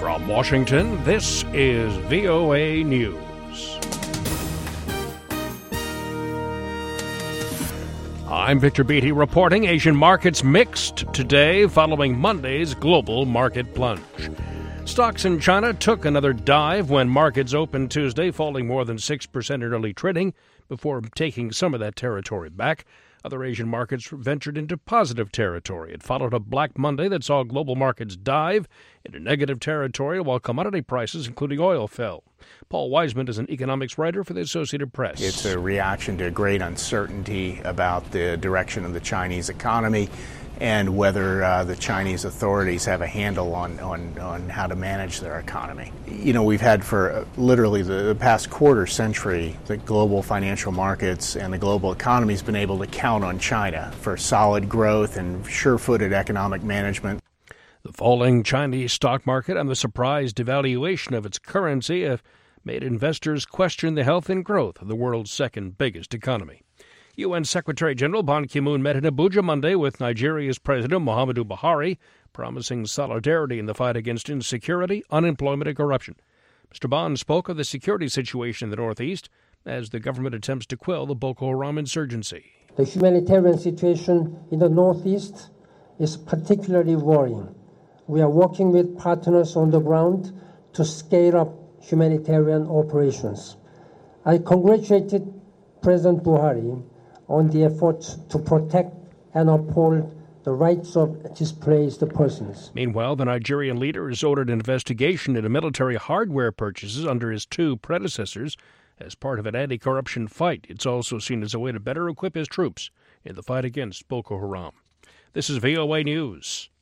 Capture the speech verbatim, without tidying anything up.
From Washington, this is V O A News. I'm Victor Beatty reporting Asian markets mixed today following Monday's global market plunge. Stocks in China took another dive when markets opened Tuesday, falling more than six percent in early trading before taking some of that territory back. Other Asian markets ventured into positive territory. It followed a Black Monday that saw global markets dive into negative territory while commodity prices, including oil, fell. Paul Wiseman is an economics writer for the Associated Press. It's a reaction to great uncertainty about the direction of the Chinese economy and whether uh, the Chinese authorities have a handle on, on, on how to manage their economy. You know, we've had for uh, literally the, the past quarter century, the global financial markets and the global economy has been able to count on China for solid growth and sure-footed economic management. The falling Chinese stock market and the surprise devaluation of its currency have made investors question the health and growth of the world's second biggest economy. U N Secretary General Ban Ki-moon met in Abuja Monday with Nigeria's President Muhammadu Buhari, promising solidarity in the fight against insecurity, unemployment, and corruption. Mister Ban spoke of the security situation in the Northeast as the government attempts to quell the Boko Haram insurgency. The humanitarian situation in the Northeast is particularly worrying. We are working with partners on the ground to scale up humanitarian operations. I congratulated President Buhari on the efforts to protect and uphold the rights of displaced persons. Meanwhile, the Nigerian leader has ordered an investigation into military hardware purchases under his two predecessors as part of an anti-corruption fight. It's also seen as a way to better equip his troops in the fight against Boko Haram. This is V O A News.